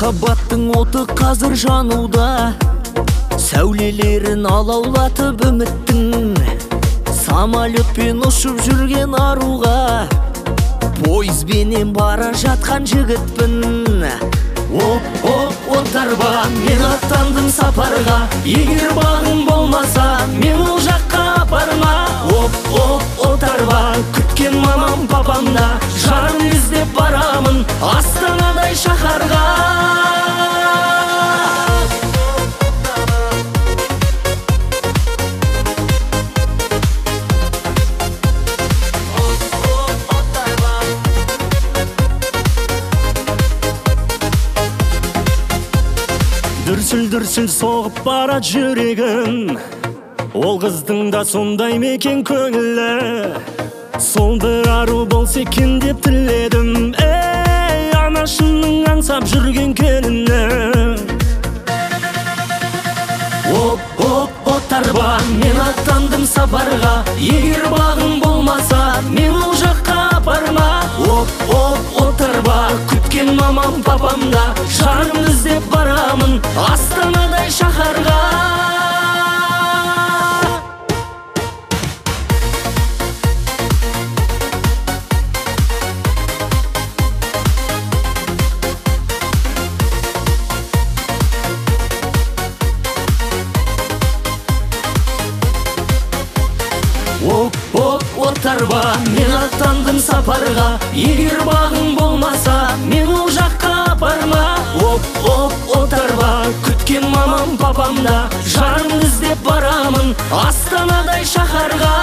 Махаббаттың оты қазір жануда, сәулелерін алаулатып үміттің. Самолетпен ұшып жүрген аруға, пойызбенен бара жатқан жігітпін. Отарба, мен аттандым сапарға, егер бағым болмаса, мен ол жаққа апарма. Отарба, күткен мамам папамда, жарым іздеп барамын Астанадай шаһарға. Дүрсіл-дүрсіл соғып бара жүрегім, ол қыздың да сондай мекен көңілі. Сол бір ару болса екен деп тіледім, анашымның аңсап жүрген келіні. Отарба, мен аттандым сапарға, егер бағым болмаса, мен ол жаққа апарма. Отарба, күткен мамам папамда, жарым іздеп барамын Астанадай шаһарға. Отарба, мен аттандым сапарға, егер бағым болмаса, мен ол жаққа апарма. Отарба, күткен мамам папамда, жарым іздеп барамын Астанадай шаһарға.